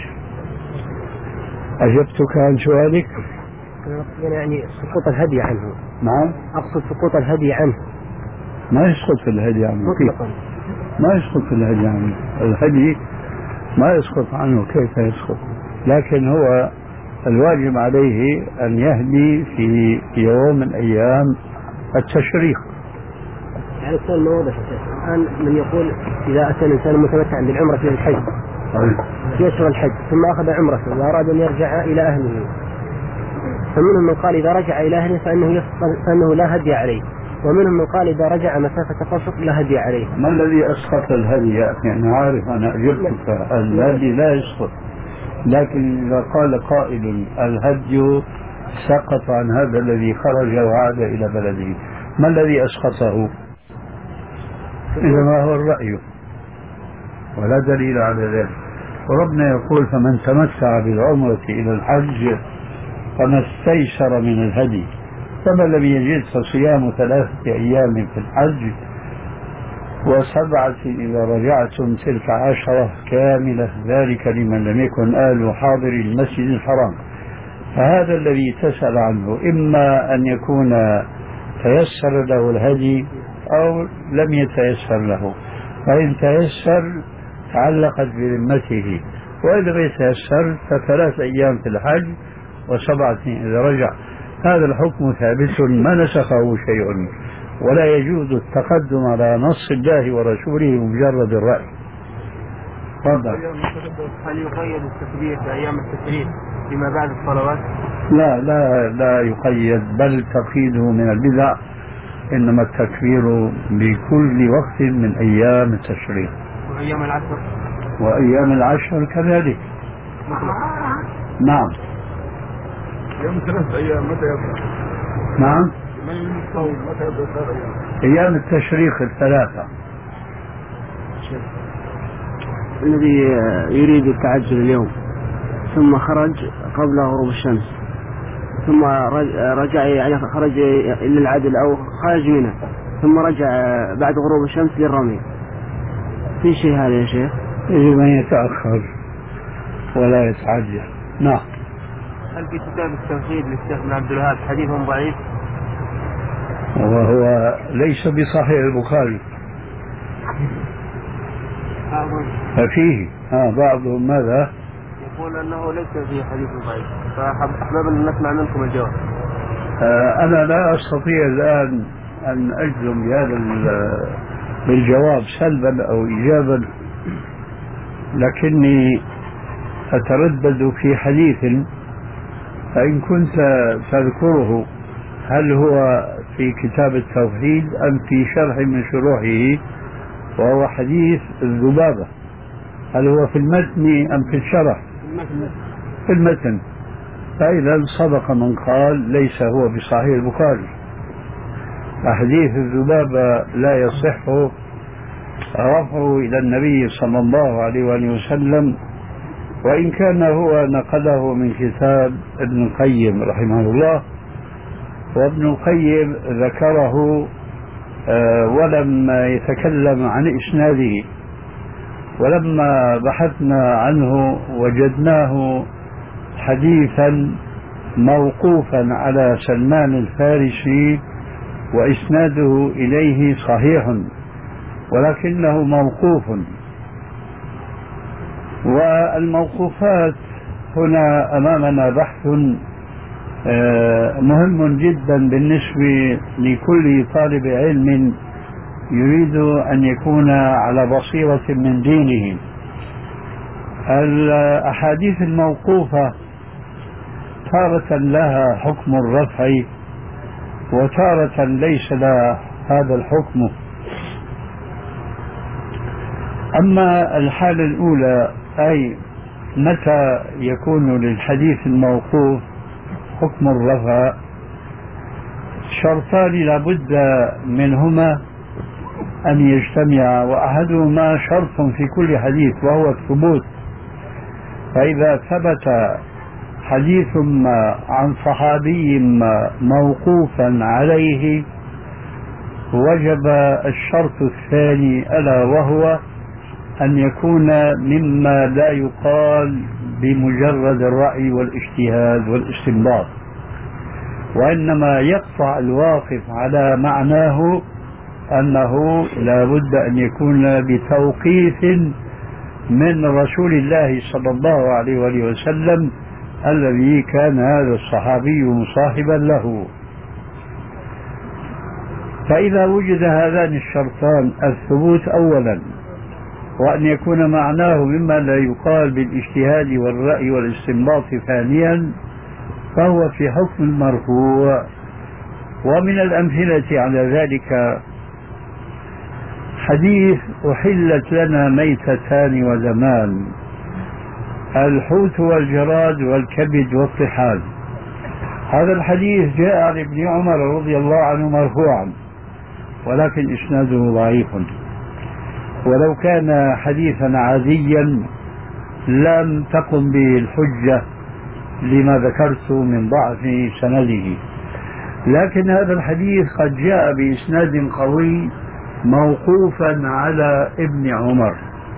S4: أجبتك عن سؤالك؟
S5: يعني سقوط الهدي عنه.
S4: نعم،
S5: أقصد سقوط الهدي عنه.
S4: ما يسقط الهدي عنه
S5: مطلقا.
S4: ما يسقط الهدي عنه. الهدي ما يسقط عنه، كيف يسقط؟ لكن هو الواجب عليه أن يهدي في يوم من أيام التشريق.
S5: يعني السؤال ما واضح يا شيخ. الآن من يقول إذا أتى الإنسان متمتعا بالعمرة في الحج في أشهر الحج ثم أخذ عمرته وأراد أن يرجع إلى أهله، فمنهم من قال إذا رجع إلى أهله فإنه لا هدي عليه، ومنهم من قال إذا رجع مسافة قصر لا هدي عليه.
S4: ما الذي أسقط الهدي يا أخي؟ أنا عارف، أنا أجبتك الهدي لا يسقط، لكن إذا قال قائل الهدي سقط عن هذا الذي خرج وعاد إلى بلده، ما الذي أسقطه؟ إنما هو الرأي ولا دليل على ذلك. وربنا يقول فمن تمتع بالعمرة إلى الحج فما استيسر من الهدي، فمن لم يجد فصيام 3 أيام في الحج و7 إذا رجعتم تلك 10 كاملة، ذلك لمن لم يكن أهل حاضر المسجد الحرام. فهذا الذي تسأل عنه إما أن يكون تيسر له الهدي أو لم يتيسر له، فإن تيسر تعلقت بذمته، وإذا لم يتيسر ف3 أيام في الحج و7 إذا رجع. هذا الحكم ثابت ما نسخه شيء، ولا يجوز التقدم على نص الله ورسوله بمجرد الرأي. تفضل.
S5: هل يقيد التكبير بأيام التشريق فيما بعد الصلوات؟
S4: لا يقيد، بل تقييده من البدع، إنما التكبير بكل وقت من أيام التشريق. وأيام العشر كذلك. نعم.
S7: يوم 3 أيام متى يبدأ؟
S4: نعم.
S7: من الصوم متى يبدأ 3 أيام؟
S4: أيام التشريق 3.
S5: الذي يريد التعجل اليوم ثم خرج قبل غروب الشمس ثم رجع، يعني خرج إلى العدل أو خرج منه ثم رجع بعد غروب الشمس للرمي، في شيء هذا يا شيخ؟
S4: يجب أن يتأخر ولا يتعجل. نعم.
S5: هل في كتاب التوحيد للشيخ بن عبد الوهاب حديث ضعيف؟
S4: وهو ليس بصحيح البخاري. ففيه بعضهم ماذا؟
S5: يقول أنه ليس فيه حديث ضعيف، فأحباب أن نسمع منكم الجواب.
S4: أنا لا أستطيع الآن أن أجزم بهذا بالجواب سلبا أو إيجابا، لكني أتردد في حديث، فإن كنت تذكره هل هو في كتاب التوحيد أم في شرح من شروحه، وهو حديث الذبابة، هل هو في المتن أم في الشرح؟ في المتن. فإذا صدق من قال ليس هو بصحيح البخاري. حديث الذبابة لا يصح رفعه إلى النبي صلى الله عليه وآله وسلم، وإن كان هو نقله من كتاب ابن القيم رحمه الله، وابن القيم ذكره ولم يتكلم عن إسناده، ولما بحثنا عنه وجدناه حديثا موقوفا على سلمان الفارسي وإسناده إليه صحيح، ولكنه موقوف. والموقوفات هنا أمامنا بحث مهم جدا بالنسبة لكل طالب علم يريد أن يكون على بصيرة من دينه. الأحاديث الموقوفة تارة لها حكم الرفع وتارة ليس لها هذا الحكم. أما الحالة الأولى، أي متى يكون للحديث الموقوف حكم الرفع، شرطان لابد منهما أن يجتمعا، وأحدهما شرط في كل حديث وهو الثبوت. فإذا ثبت حديث عن صحابي موقوفا عليه وجب الشرط الثاني، ألا وهو أن يكون مما لا يقال بمجرد الرأي والاجتهاد والاستنباط، وإنما يقطع الواقف على معناه أنه لا بد أن يكون بتوقيف من رسول الله صلى الله عليه وآله وسلم الذي كان هذا الصحابي مصاحبا له. فإذا وجد هذان الشرطان، الثبوت أولا وأن يكون معناه مما لا يقال بالاجتهاد والرأي والاستنباط ثانيا، فهو في حكم المرفوع. ومن الأمثلة على ذلك حديث أحلت لنا ميتتان ودمان، الحوت والجراد والكبد والطحال. هذا الحديث جاء عن ابن عمر رضي الله عنه مرفوعا، ولكن إسناده ضعيف، ولو كان حديثا عاديا لم تقم به الحجة لما ذكرت من ضعف سنده. لكن هذا الحديث قد جاء بإسناد قوي موقوفا على ابن عمر.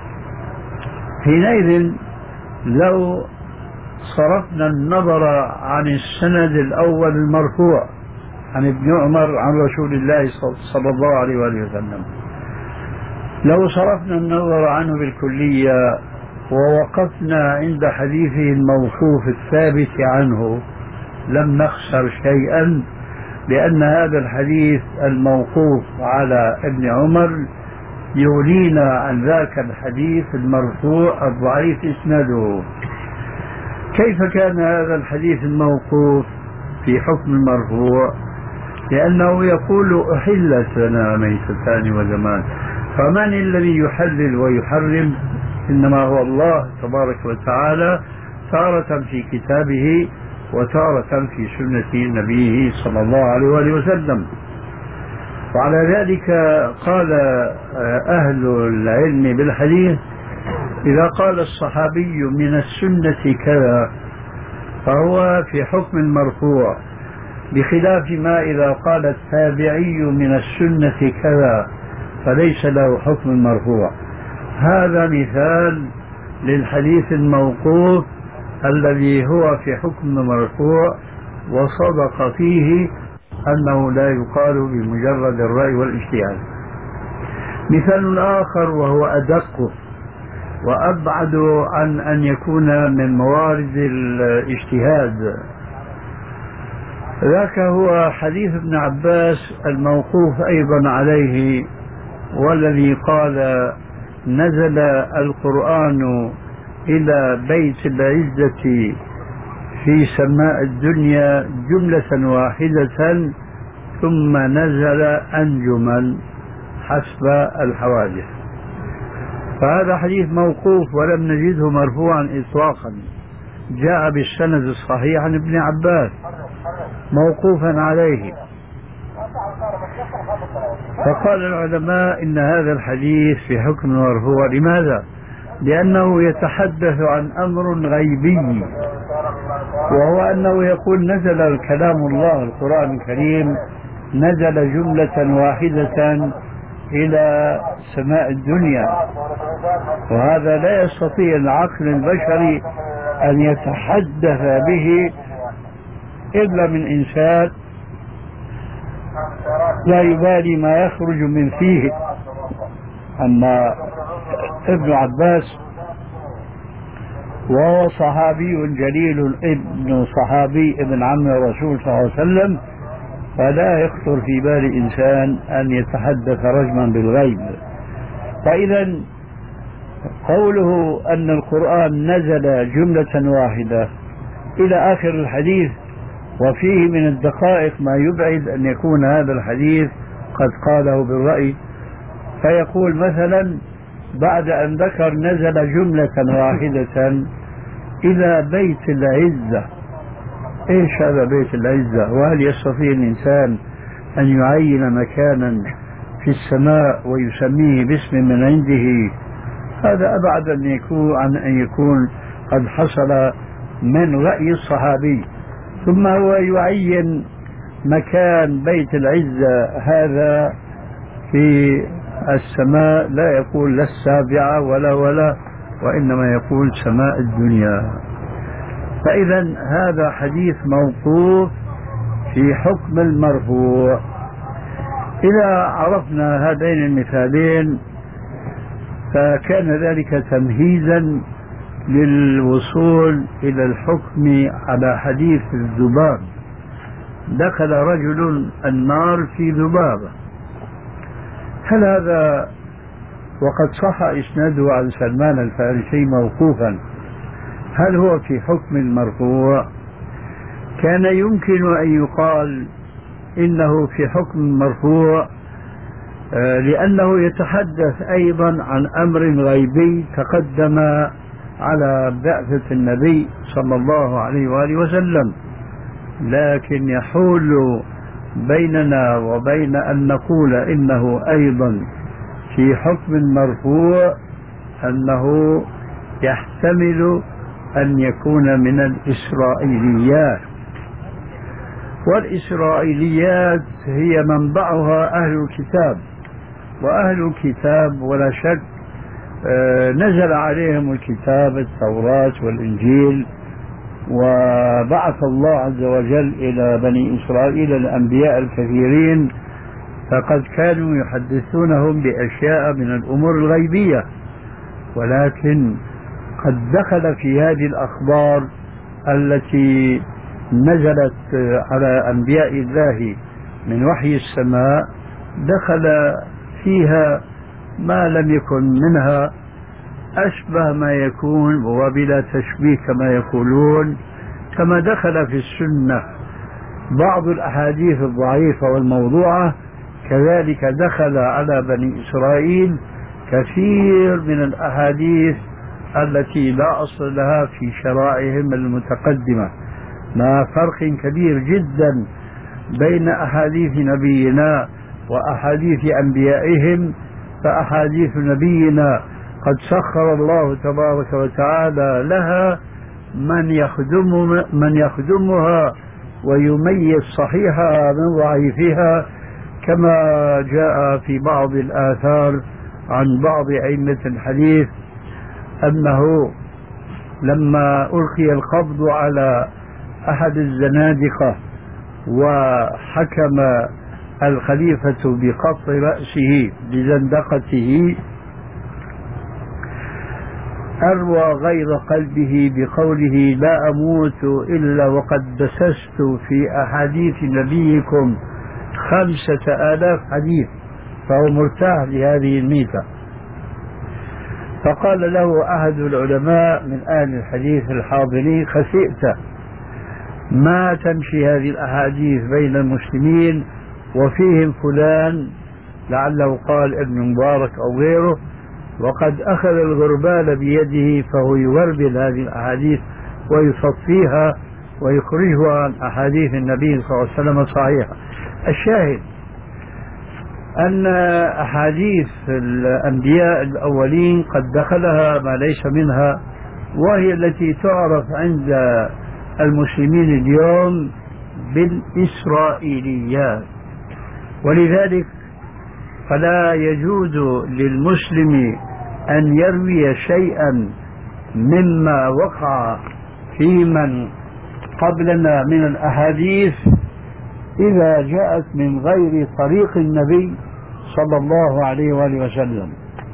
S4: حينئذ لو صرفنا النظر عن السند الأول المرفوع عن ابن عمر عن رسول الله صلى الله عليه وآله وسلم، لو صرفنا النظر عنه بالكلية ووقفنا عند حديثه الموقوف الثابت عنه لم نخسر شيئا، لأن هذا الحديث الموقوف على ابن عمر يغنينا عن ذاك الحديث المرفوع الضعيف إسناده. كيف كان هذا الحديث الموقوف في حكم المرفوع؟ لأنه يقول أحلت لنا ميتتان ودمان، فمن الذي يحلل ويحرم؟ إنما هو الله تبارك وتعالى، تارة في كتابه وتارة في سنة نبيه صلى الله عليه وآله وسلم. وعلى ذلك قال أهل العلم بالحديث: إذا قال الصحابي من السنة كذا فهو في حكم المرفوع، بخلاف ما إذا قال التابعي من السنة كذا فليس له حكم المرفوع. هذا مثال للحديث الموقوف الذي هو في حكم المرفوع، وصدق فيه أنه لا يقال بمجرد الرأي والاجتهاد. مثال آخر وهو أدق وأبعد عن أن يكون من موارد الاجتهاد، ذاك هو حديث ابن عباس الموقوف أيضا عليه، والذي قال: نزل القرآن إلى بيت العزة في سماء الدنيا جملة واحدة ثم نزل أنجما حسب الحوادث. فهذا حديث موقوف ولم نجده مرفوعا إطلاقا، جاء بالسند الصحيح عن ابن عباس موقوفا عليه. فقال العلماء إن هذا الحديث في حكم المرفوع. لماذا؟ لأنه يتحدث عن أمر غيبي، وهو أنه يقول نزل الكلام الله القرآن الكريم نزل جملة واحدة إلى سماء الدنيا، وهذا لا يستطيع العقل البشري أن يتحدث به إلا من إنسان لا يبالي ما يخرج من فيه. أما ابن عباس وهو صحابي جليل ابن صحابي ابن عم الرسول صلى الله عليه وسلم، فلا يخطر في بال إنسان أن يتحدث رجما بالغيب. فإذا قوله أن القرآن نزل جملة واحدة إلى آخر الحديث، وفيه من الدقائق ما يبعد أن يكون هذا الحديث قد قاله بالرأي، فيقول مثلا بعد أن ذكر نزل جملة واحدة إلى بيت العزة. إيش هذا بيت العزة؟ وهل يستطيع الإنسان أن يعين مكانا في السماء ويسميه باسم من عنده؟ هذا أبعد عن أن يكون قد حصل من رأي الصحابي. ثم هو يعين مكان بيت العزة هذا في السماء، لا يقول لا السابعة ولا وإنما يقول سماء الدنيا. فإذا هذا حديث موقوف في حكم المرفوع. إذا عرفنا هذين المثالين فكان ذلك تمهيدا للوصول إلى الحكم على حديث الذباب. دخل رجل النار في ذبابة، هل هذا وقد صح إسناده عن سلمان الفارسي موقوفا، هل هو في حكم المرفوع؟ كان يمكن أن يقال إنه في حكم مرفوع لأنه يتحدث أيضا عن أمر غيبي تقدم على بعثة النبي صلى الله عليه وآله وسلم، لكن يحول بيننا وبين أن نقول إنه أيضا في حكم مرفوع أنه يحتمل أن يكون من الإسرائيليات، والإسرائيليات هي منبعها أهل الكتاب، وأهل الكتاب ولا شك نزل عليهم الكتاب التوراة والإنجيل، وبعث الله عز وجل إلى بني إسرائيل الأنبياء الكثيرين، فقد كانوا يحدثونهم بأشياء من الأمور الغيبية، ولكن قد دخل في هذه الأخبار التي نزلت على أنبياء الله من وحي السماء، دخل فيها ما لم يكن منها أشبه ما يكون وبلا تشبيه كما يقولون، كما دخل في السنة بعض الأحاديث الضعيفة والموضوعة، كذلك دخل على بني إسرائيل كثير من الأحاديث التي لا أصل لها في شرائعهم المتقدمة، مع فرق كبير جدا بين أحاديث نبينا وأحاديث أنبيائهم. فأحاديث نبينا قد سخر الله تبارك وتعالى لها من يخدمها ويميز صحيحها من ضعيفها، كما جاء في بعض الآثار عن بعض أئمة الحديث أنه لما ألقي القبض على أحد الزنادقة وحكم الخليفة بقطع رأسه بزندقته، أروى غير قلبه بقوله لا أموت إلا وقد دسست في أحاديث نبيكم 5000 حديث، فهو مرتاح لهذه الميتة. فقال له أحد العلماء من أهل الحديث الحاضرين خسئت، ما تمشي هذه الأحاديث بين المسلمين وفيهم فلان، لعله قال ابن مبارك أو غيره، وقد أخذ الغربال بيده فهو يغربل هذه الأحاديث ويصفيها ويخرجها عن أحاديث النبي صلى الله عليه وسلم صحيحة. الشاهد أن أحاديث الأنبياء الأولين قد دخلها ما ليس منها، وهي التي تعرف عند المسلمين اليوم بالإسرائيليات. ولذلك فلا يجوز للمسلم أن يروي شيئا مما وقع في من قبلنا من الأحاديث إذا جاءت من غير طريق النبي صلى الله عليه وآله وسلم.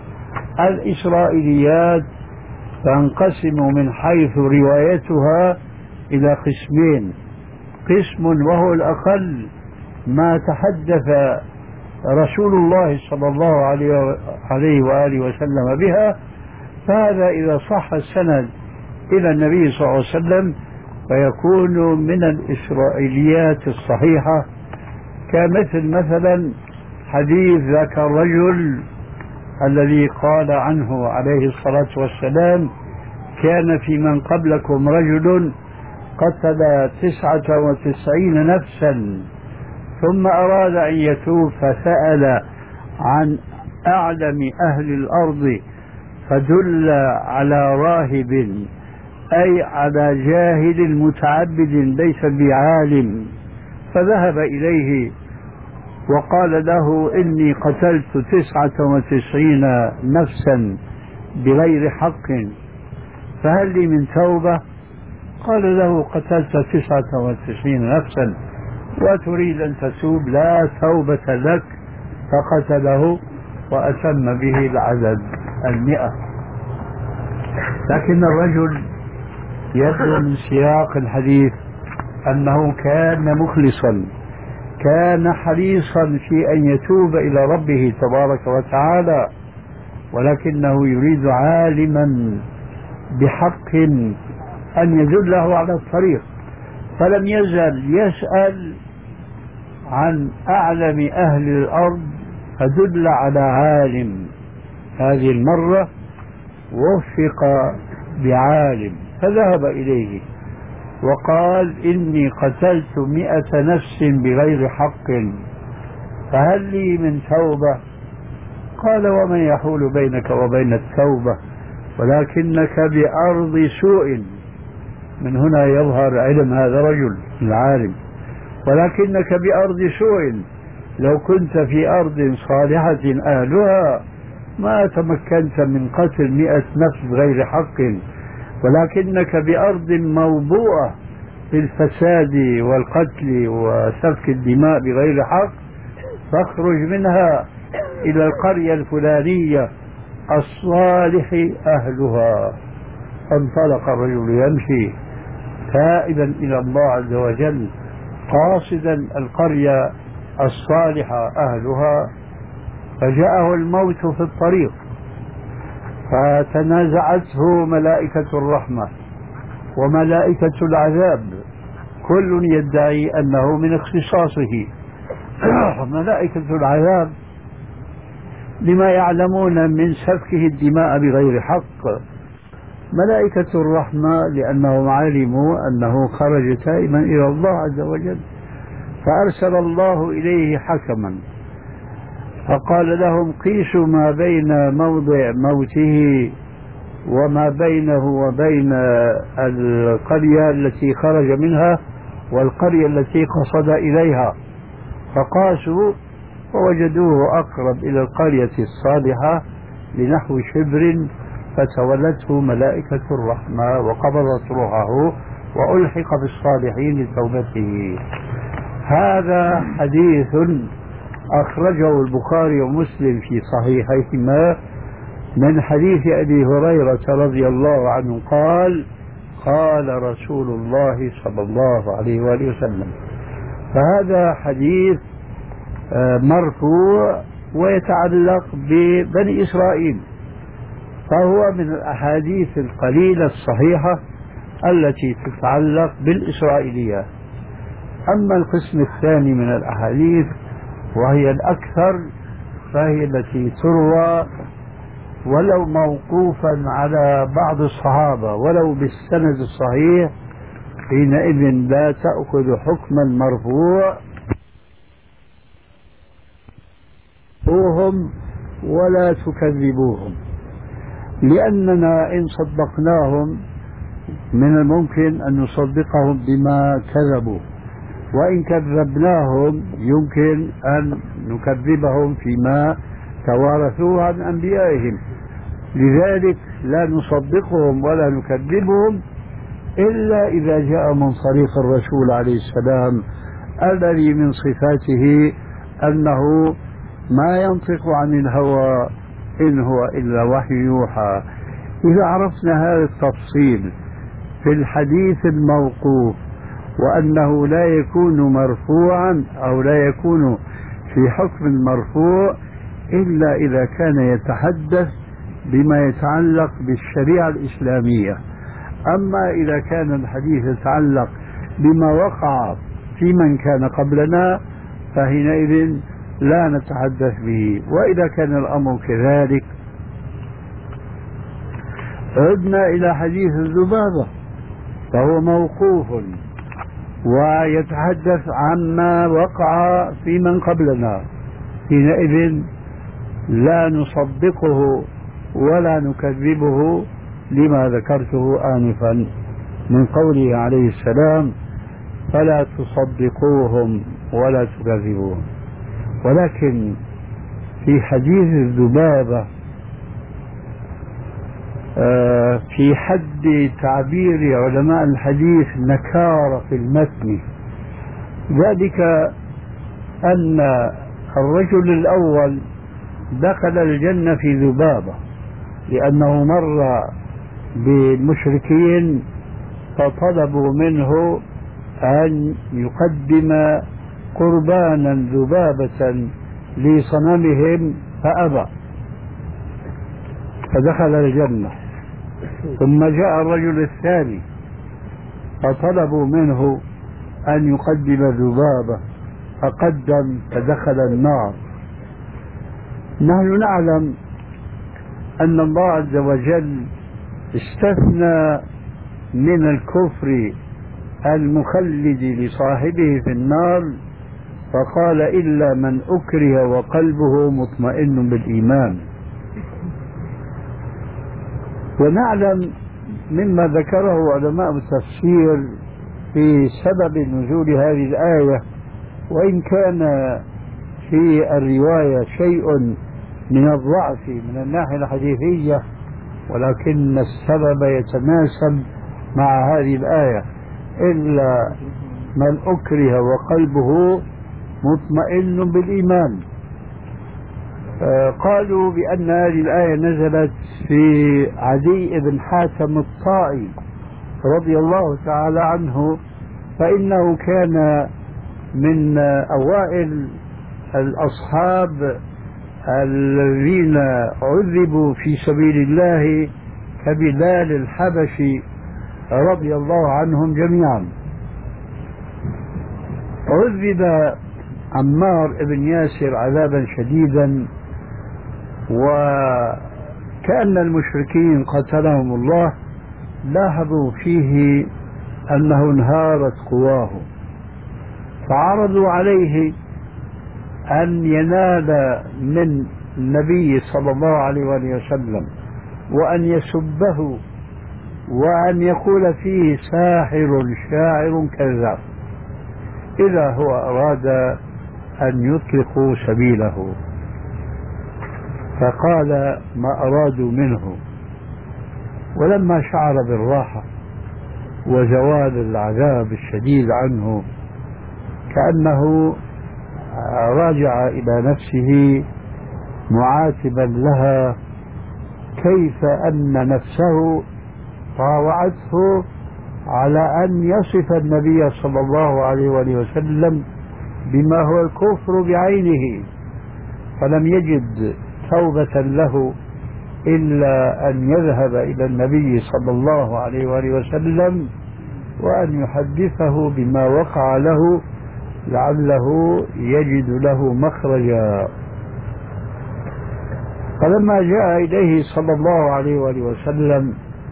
S4: الإسرائيليات تنقسم من حيث روايتها إلى قسمين: قسم وهو الأقل ما تحدث رسول الله صلى الله عليه وآله وسلم بها، فهذا إذا صح السند إلى النبي صلى الله عليه وسلم فيكون من الإسرائيليات الصحيحة، كمثل مثلا حديث ذاك الرجل الذي قال عنه عليه الصلاة والسلام كان في من قبلكم رجل قتل 99 نفسا ثم أراد أن يتوب فسأل عن أعلم أهل الأرض فدل على راهب، أي على جاهل متعبد ليس بعالم، فذهب إليه وقال له إني قتلت 99 نفسا بغير حق فهل لي من توبة؟ قال له قتلت 99 نفسا وتريد أن تتوب، لا توبة لك فقتله وأتم به العدد 100. لكن الرجل يبدو من سياق الحديث أنه كان مخلصا، كان حريصا في أن يتوب إلى ربه تبارك وتعالى، ولكنه يريد عالما بحق أن يدله على الطريق، فلم يزل يسأل عن أعلم أهل الأرض فدل على عالم. هذه المرة وفق بعالم فذهب إليه وقال: إني قتلت 100 نفس بغير حق فهل لي من توبة؟ قال: ومن يحول بينك وبين التوبة ولكنك بأرض سوء. من هنا يظهر علم هذا الرجل العالم. ولكنك بأرض سوء، لو كنت في أرض صالحة أهلها ما تمكنت من قتل 100 نفس بغير حق، ولكنك بأرض موضوعة بالفساد والقتل وسفك الدماء بغير حق، فاخرج منها إلى القرية الفلانية الصالح أهلها. فانطلق الرجل يمشي تائبا إلى الله عز وجل قاصدا القرية الصالحة أهلها، فجاءه الموت في الطريق فتنازعته ملائكة الرحمة وملائكة العذاب، كل يدعي أنه من اختصاصه. ملائكة العذاب لما يعلمون من سفكه الدماء بغير حق، ملائكة الرحمة لأنهم علموا أنه خرج تائبا إلى الله عز وجل، فأرسل الله إليه حكما فقال لهم: قيسوا ما بين موضع موته وما بينه وبين القرية التي خرج منها والقرية التي قصد إليها، فقاسوا فوجدوه أقرب إلى القرية الصالحة لنحو شبر، فتولته ملائكة الرحمة وقبضت روحه وألحق بالصالحين لتوبته. هذا حديث أخرجه البخاري ومسلم في صحيحيهما من حديث أبي هريرة رضي الله عنه قال: قال رسول الله صلى الله عليه وآله وسلم. فهذا حديث مرفوع ويتعلق ببني إسرائيل، فهو من الأحاديث القليلة الصحيحة التي تتعلق بالإسرائيليات. أما القسم الثاني من الأحاديث وهي الأكثر فهي التي تروى ولو موقوفا على بعض الصحابة ولو بالسند الصحيح، حينئذ لا تأخذ حكم المرفوع ولا تكذبوهم، لأننا إن صدقناهم من الممكن أن نصدقهم بما كذبوا، وإن كذبناهم يمكن أن نكذبهم فيما توارثوه عن أنبيائهم. لذلك لا نصدقهم ولا نكذبهم إلا إذا جاء من طريق الرسول عليه السلام الذي من صفاته أنه ما ينطق عن الهوى إن هو إلا وحي يوحى. إذا عرفنا هذا التفصيل في الحديث الموقوف وأنه لا يكون مرفوعا أو لا يكون في حكم المرفوع إلا إذا كان يتحدث بما يتعلق بالشريعة الإسلامية. أما إذا كان الحديث يتعلق بما وقع في من كان قبلنا فحينئذ لا نتحدث به. وإذا كان الأمر كذلك عدنا إلى حديث الذبابة فهو موقوف ويتحدث عما وقع في من قبلنا، حينئذ لا نصدقه ولا نكذبه لما ذكرته آنفا من قوله عليه السلام: فلا تصدقوهم ولا تكذبوهم. ولكن في حديث الذبابة في حد تعبير علماء الحديث نكارة في المتن، ذلك أن الرجل الأول دخل الجنة في ذبابة لأنه مر بالمشركين فطلبوا منه أن يقدم قربانا ذبابة لصنمهم فأبى فدخل الجنة. ثم جاء الرجل الثاني فطلبوا منه أن يقدم ذبابة فقدم فدخل النار. نحن نعلم أن الله عز وجل استثنى من الكفر المخلد لصاحبه في النار فقال إلا من أكره وقلبه مطمئن بالإيمان. ونعلم مما ذكره علماء التفسير في سبب نزول هذه الآية، وإن كان في الرواية شيء من الضعف من الناحية الحديثية، ولكن السبب يتناسب مع هذه الآية إلا من أكره وقلبه مطمئن بالإيمان. قالوا بأن هذه الآية نزلت في عدي بن حاتم الطائي رضي الله تعالى عنه، فإنه كان من أوائل الأصحاب الذين عذبوا في سبيل الله كبلال الحبشي رضي الله عنهم جميعا. عذب عمار بن ياسر عذابا شديدا، وكأن المشركين قتلهم الله لاحظوا فيه أنه انهارت قواه، فعرضوا عليه أن ينال من النبي صلى الله عليه وآله وسلم وأن يسبه وأن يقول فيه ساحر شاعر كذاب إذا هو أراد أن يطلقوا سبيله. فقال ما أرادوا منه، ولما شعر بالراحة وزوال العذاب الشديد عنه كأنه راجع إلى نفسه معاتبا لها كيف أن نفسه طاوعته على أن يصف النبي صلى الله عليه وآله وسلم بما هو الكفر بعينه، فلم يجد توبة له إلا أن يذهب إلى النبي صلى الله عليه وآله وسلم وأن يحدثه بما وقع له لعله يجد له مخرجا. فلما جاء إليه صلى الله عليه وآله وسلم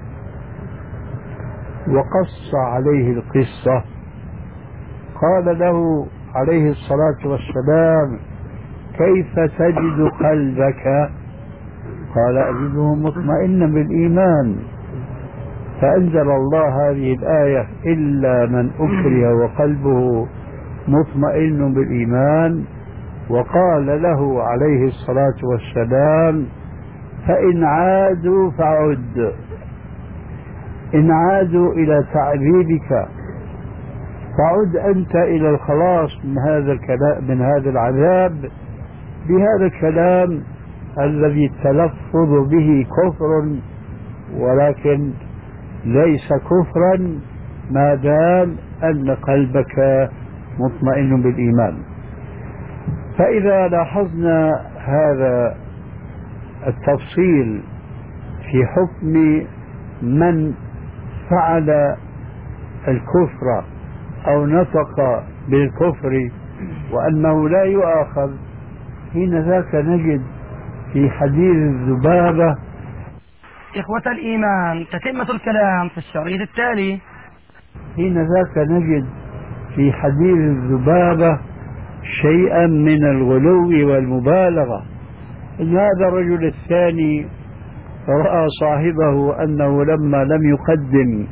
S4: وقص عليه القصة قال له عليه الصلاة والسلام كيف تجد قلبك؟ قال أجده مطمئنا بالإيمان. فأنزل الله هذه الآية إلا من أكره وقلبه مطمئن بالإيمان، وقال له عليه الصلاة والسلام فإن عادوا فعد، إن عادوا إلى تعذيبك فعد أنت إلى الخلاص من هذا العذاب بهذا الكلام الذي التلفظ به كفر، ولكن ليس كفرا ما دام أن قلبك مطمئن بالإيمان. فإذا لاحظنا هذا التفصيل في حكم من فعل الكفر أو نطق بالكفر وأنه لا يؤاخذ، حين ذاك نجد في حديث الذبابة.
S2: إخوة الإيمان، تتمة الكلام في الشريط التالي.
S4: حين ذاك نجد في حديث الذبابة شيئا من الغلو والمبالغة. إن هذا الرجل الثاني رأى صاحبه أنه لما لم يقدم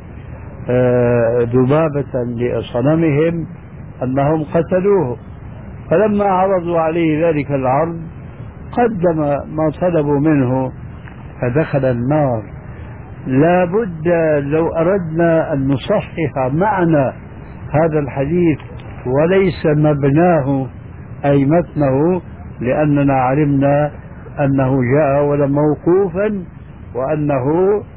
S4: ذبابة لصنمهم أنهم قتلوه، فلما عرضوا عليه ذلك العرض قدم ما طلبوا منه فدخل النار. لا بد لو أردنا أن نصحح معنى هذا الحديث وليس مبناه أي متنه، لأننا علمنا أنه جاء ولا موقوفا وأنه